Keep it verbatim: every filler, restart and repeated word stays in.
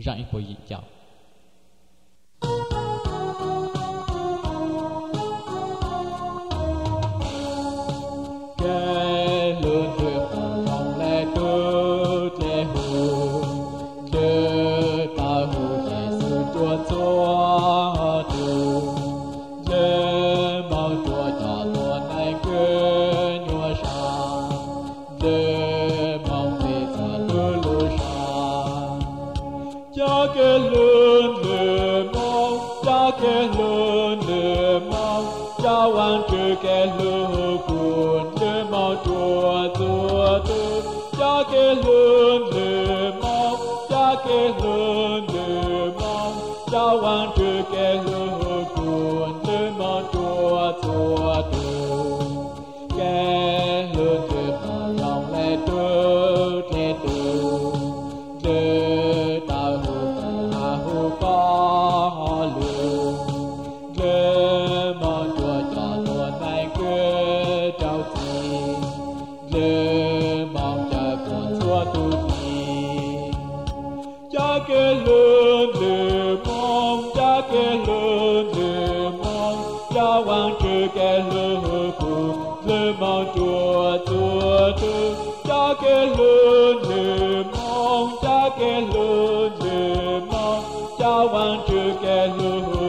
rạng bồi dị chào cái lươn thuyền lòng lẽ tư lẽ hồ lẽ ta hồ lẽ sự chúa chúa từ lẽ bao chúa cho tuần này quên nhua sa lẽ mong về ta lươn lươn sa cha cái lươn lươn mong cha cái lươn lươn mong cha quan trừ cái lươn cuốn lươn mong chúa chúa từ cha cái lươn lươn mong cha cái lươn lươn mong cha quan trừ cái lươn cuốn lươn mong chúa chúa từ cái lươn lươn lòng lẽ tư lẽ tư lẽ ta hồ ta hồ có lươn lẽ mong chúa cho tuần này quê trao chi lẽ mong cha con chúa tu chi cha cái lươn lươn mong cha cái lươn lươn mong cha quan trừ cái lươn cuốn lươn mong chúa chúa tu cha cái lươn lươn mong cha cái lươn lươn mong cha quan trừ cái lươn